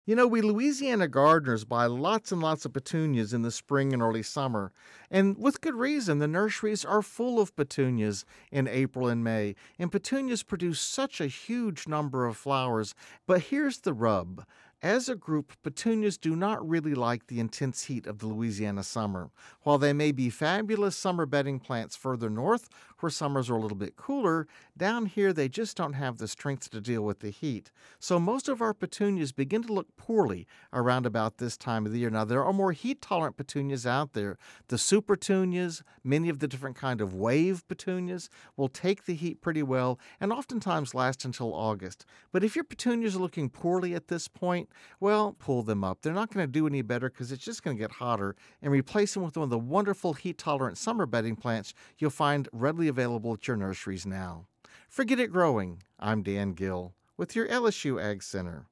We Louisiana gardeners buy lots and lots of petunias in the spring and early summer. And with good reason, the nurseries are full of petunias in April and May. And petunias produce such a huge number of flowers. But here's the rub. As a group, petunias do not really like the intense heat of the Louisiana summer. While they may be fabulous summer bedding plants further north, where summers are a little bit cooler, down here they just don't have the strength to deal with the heat. So most of our petunias begin to look poorly around about this time of the year. Now, there are more heat-tolerant petunias out there. The super petunias, many of the different kind of wave petunias will take the heat pretty well and oftentimes last until August. But if your petunias are looking poorly at this point, well, pull them up. They're not going to do any better because it's just going to get hotter, and replace them with one of the wonderful heat-tolerant summer bedding plants you'll find readily available at your nurseries now. Forget it growing. I'm Dan Gill with your LSU Ag Center.